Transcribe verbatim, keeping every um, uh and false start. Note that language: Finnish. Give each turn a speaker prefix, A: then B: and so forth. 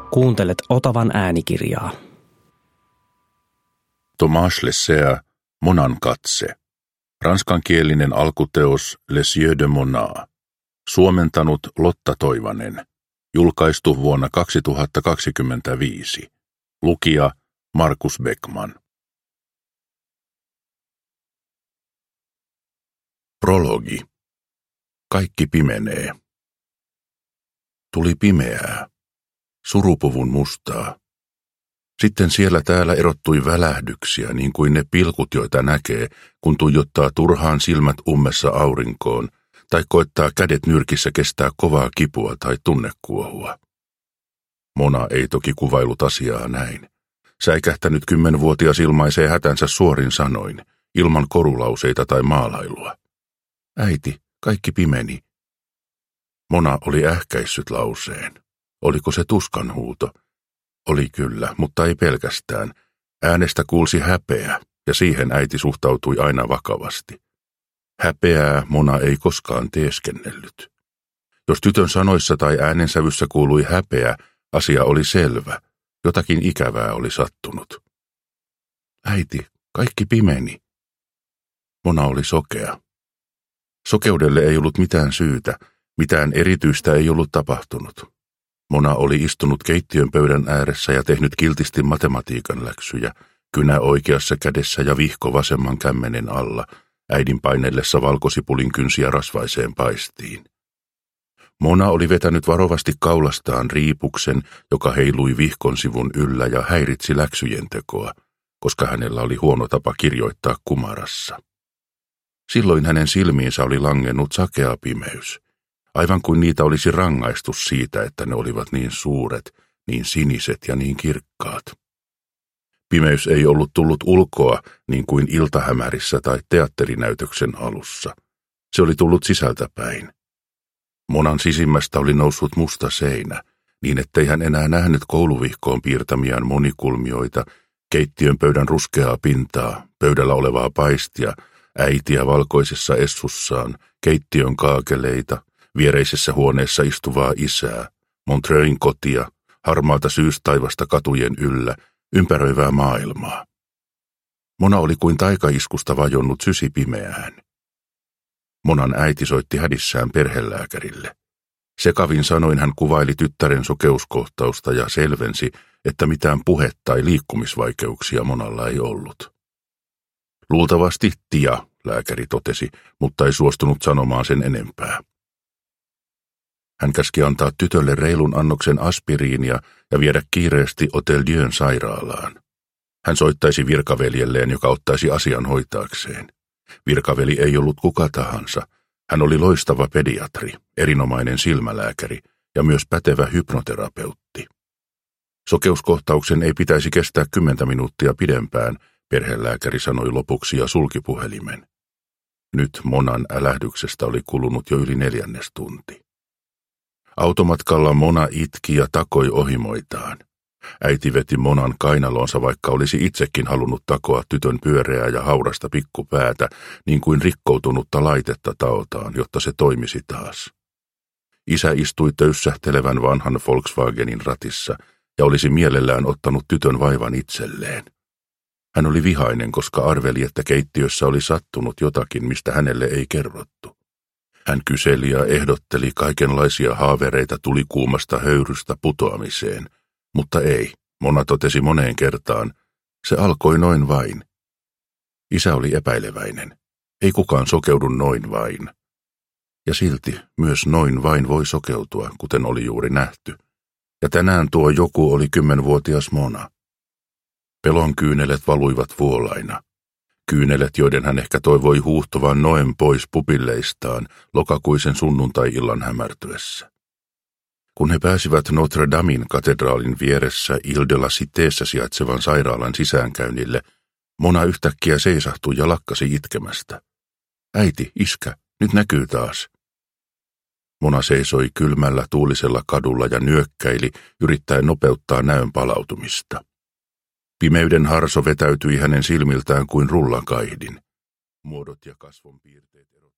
A: Kuuntelet Otavan äänikirjaa.
B: Thomas Lessea, Monan katse. Ranskankielinen alkuteos Les yeux de Mona. Suomentanut Lotta Toivanen. Julkaistu vuonna kaksituhattakaksikymmentäviisi. Lukija Markus Beckman. Prologi. Kaikki pimenee. Tuli pimeää. Surupuvun mustaa. Sitten siellä täällä erottui välähdyksiä, niin kuin ne pilkut, joita näkee, kun tuijottaa turhaan silmät ummessa aurinkoon, tai koettaa kädet nyrkissä kestää kovaa kipua tai tunnekuohua. Mona ei toki kuvailut asiaa näin. Säikähtänyt kymmenvuotias ilmaisee hätänsä suorin sanoin, ilman korulauseita tai maalailua. Äiti, kaikki pimeni. Mona oli ähkäissyt lauseen. Oliko se tuskanhuuto? Oli kyllä, mutta ei pelkästään. Äänestä kuulsi häpeä, ja siihen äiti suhtautui aina vakavasti. Häpeää Mona ei koskaan teeskennellyt. Jos tytön sanoissa tai äänensävyssä kuului häpeä, asia oli selvä. Jotakin ikävää oli sattunut. Äiti, kaikki pimeni. Mona oli sokea. Sokeudelle ei ollut mitään syytä, mitään erityistä ei ollut tapahtunut. Mona oli istunut keittiön pöydän ääressä ja tehnyt kiltisti matematiikan läksyjä, kynä oikeassa kädessä ja vihko vasemman kämmenen alla, äidin painellessa valkosipulin kynsiä rasvaiseen paistiin. Mona oli vetänyt varovasti kaulastaan riipuksen, joka heilui vihkon sivun yllä ja häiritsi läksyjen tekoa, koska hänellä oli huono tapa kirjoittaa kumarassa. Silloin hänen silmiinsä oli langennut sakea pimeys. Aivan kuin niitä olisi rangaistus siitä, että ne olivat niin suuret, niin siniset ja niin kirkkaat. Pimeys ei ollut tullut ulkoa niin kuin iltahämärissä tai teatterinäytöksen alussa. Se oli tullut sisältäpäin. Monan sisimmästä oli noussut musta seinä, niin ettei hän enää nähnyt kouluvihkoon piirtämiään monikulmioita, keittiön pöydän ruskeaa pintaa, pöydällä olevaa paistia, äitiä valkoisessa essussaan, keittiön kaakeleita, viereisessä huoneessa istuvaa isää, Montreuxin kotia, harmaata syystaivasta katujen yllä, ympäröivää maailmaa. Mona oli kuin taikaiskusta vajonnut sysipimeään. Monan äiti soitti hädissään perhelääkärille. Sekavin sanoin hän kuvaili tyttären sokeuskohtausta ja selvensi, että mitään puhe- tai liikkumisvaikeuksia Monalla ei ollut. Luultavasti tia, lääkäri totesi, mutta ei suostunut sanomaan sen enempää. Hän käski antaa tytölle reilun annoksen aspiriinia ja viedä kiireesti Hôtel Dieun sairaalaan. Hän soittaisi virkaveljelleen, joka ottaisi asian hoitaakseen. Virkaveli ei ollut kuka tahansa. Hän oli loistava pediatri, erinomainen silmälääkäri ja myös pätevä hypnoterapeutti. Sokeuskohtauksen ei pitäisi kestää kymmentä minuuttia pidempään, perhelääkäri sanoi lopuksi ja sulki puhelimen. Nyt Monan älähdyksestä oli kulunut jo yli neljännes tunti. Automatkalla Mona itki ja takoi ohimoitaan. Äiti veti Monan kainaloonsa, vaikka olisi itsekin halunnut takoa tytön pyöreää ja haurasta pikkupäätä, niin kuin rikkoutunutta laitetta taotaan, jotta se toimisi taas. Isä istui töyssähtelevän vanhan Volkswagenin ratissa ja olisi mielellään ottanut tytön vaivan itselleen. Hän oli vihainen, koska arveli, että keittiössä oli sattunut jotakin, mistä hänelle ei kerrottu. Hän kyseli ja ehdotteli kaikenlaisia haavereita tulikuumasta höyrystä putoamiseen, mutta ei, Mona totesi moneen kertaan, se alkoi noin vain. Isä oli epäileväinen, ei kukaan sokeudu noin vain. Ja silti myös noin vain voi sokeutua, kuten oli juuri nähty. Ja tänään tuo joku oli kymmenvuotias Mona. Pelon kyynelet valuivat vuolaina. Kyynelet, joiden hän ehkä toivoi huuhtovan noen pois pupilleistaan lokakuisen sunnuntai-illan hämärtyessä. Kun he pääsivät Notre Damen katedraalin vieressä Ile de la Citéssä sijaitsevan sairaalan sisäänkäynnille, Mona yhtäkkiä seisahtui ja lakkasi itkemästä. Äiti, iskä, nyt näkyy taas. Mona seisoi kylmällä tuulisella kadulla ja nyökkäili, yrittäen nopeuttaa näön palautumista. Pimeyden harso vetäytyi hänen silmiltään kuin rullakaihdin. Muodot ja kasvonpiirteet